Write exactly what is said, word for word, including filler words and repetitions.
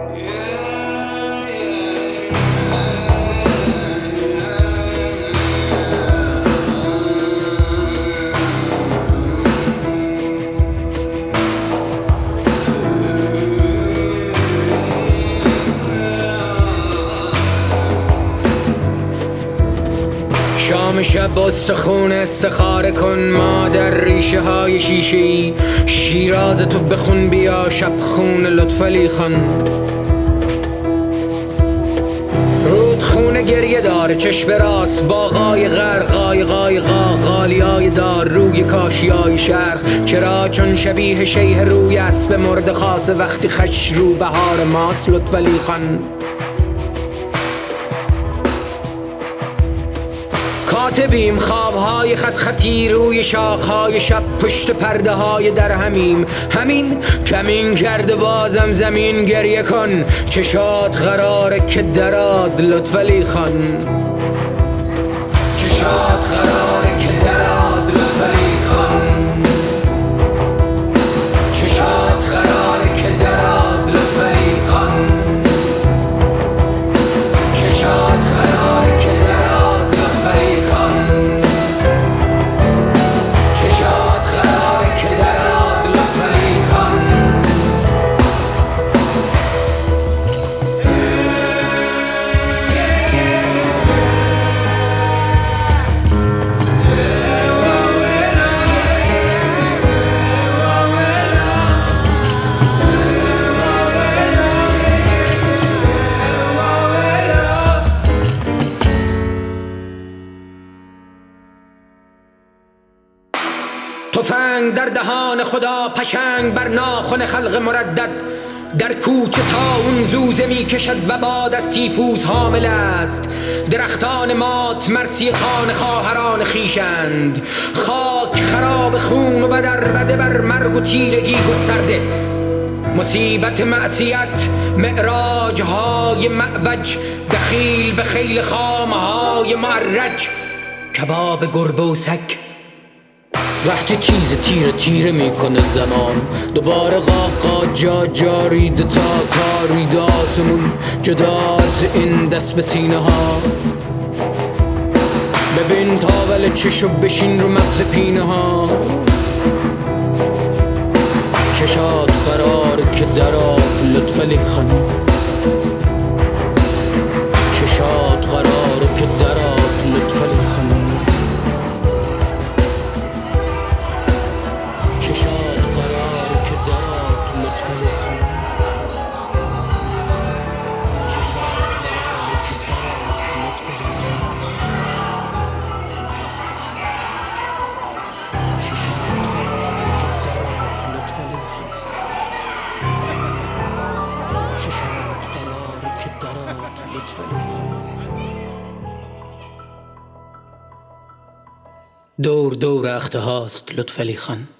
شام شب استخون استخاره کن مادر ریشه های شیشه ای شیراز تو بخون بیا شب خون لطفعلی خان رودخونه گریه داره چشم راست باغای غرقای قایقا غالیای دار روی کاشیای شرق چرا چون شبیه شیه روی اسب مرد خاصه وقتی خش رو بهار ماست لطفعلی خان کاتبیم خوابهای خط خطی روی شاخهای شب پشت پرده های در همیم همین کمین کرده بازم زمین گریه کن چشات قراره که دراد لطفعلی خان چشات قراره که دراد لطفعلی خان چشات قراره که دراد لطفعلی خان چشات قراره که دراد لطفعلی خان چشات قراره که دراد لطفعلی خان تفنگ در دهان خدا پشنگ بر ناخن خلق مردد در کوچه تا اون زوزه می کشد و باد از تیفوس حامل است درختان مات مرسی خان خواهران خیشند خاک خراب خون و بدر بده بر مرگ و تیرگی گسترده مصیبت معصیت معراج های معوج دخیل به خیل خامه های معرج کباب گربه و سگ وقتی تیز تیره تیره میکنه زمان دوباره قاقا جا جا ریده تا تا ریده آسمون جدا از این دست به سینه ها ببین تاول چشو بشین رو مغز پینه ها چشات قرار که درات لطفعلی خان چشات قرار که درات لطفعلی خان دور دور اخته هاست لطفعلی خان